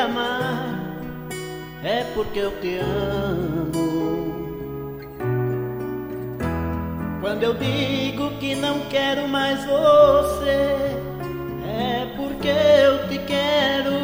amar, é porque eu te amo. Quando eu digo que não quero mais você, é porque eu te quero.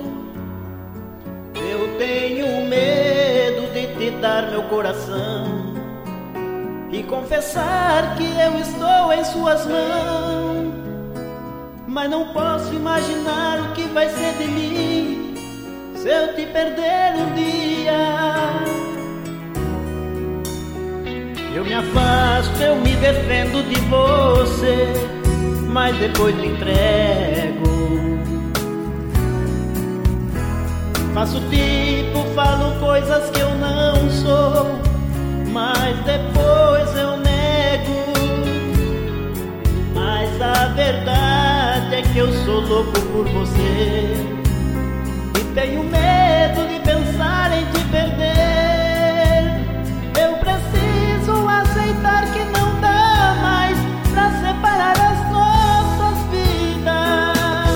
Eu tenho medo de te dar meu coração e confessar que eu estou em suas mãos, mas não posso imaginar o que vai ser de mim se eu te perder um dia. Eu me afasto, eu me defendo de você, mas depois me entrego. Faço tipo, falo coisas que eu não sou, mas depois eu nego. Mas a verdade é que eu sou louco por você e tenho medo de pensar em te perder. Eu preciso aceitar que não dá mais pra separar as nossas vidas.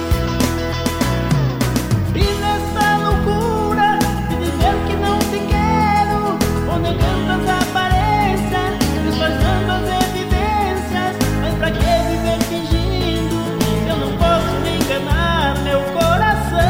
E nessa loucura de dizer que não te quero, vou negando as aparências, disfarçando as evidências. Mas pra que viver fingindo se eu não posso me enganar meu coração?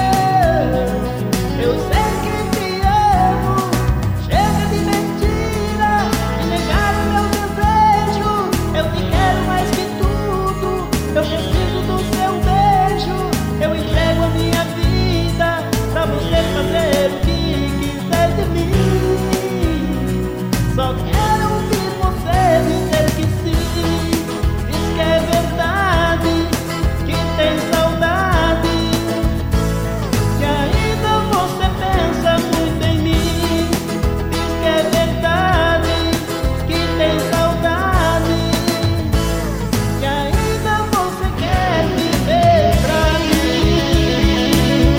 Eu sei que te amo, chega de mentira e negar o meu desejo. Eu te quero mais que tudo, eu preciso do seu beijo. Eu entrego a minha vida pra você fazer o que quiser de mim. Só quero ouvir você dizer que sim. Diz que é verdade, que tem saudade, que ainda você pensa muito em mim. Diz que é verdade, que tem saudade, que ainda você quer viver pra mim.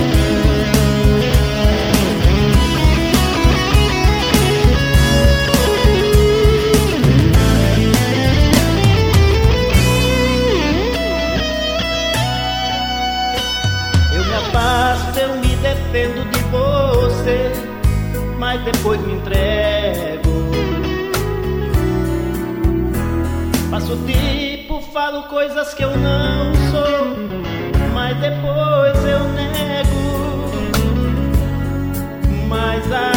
Eu me afasto, eu me defendo de você, mas depois me entrego. Faço tipo, falo coisas que eu não sou, mas depois eu nego. Mas a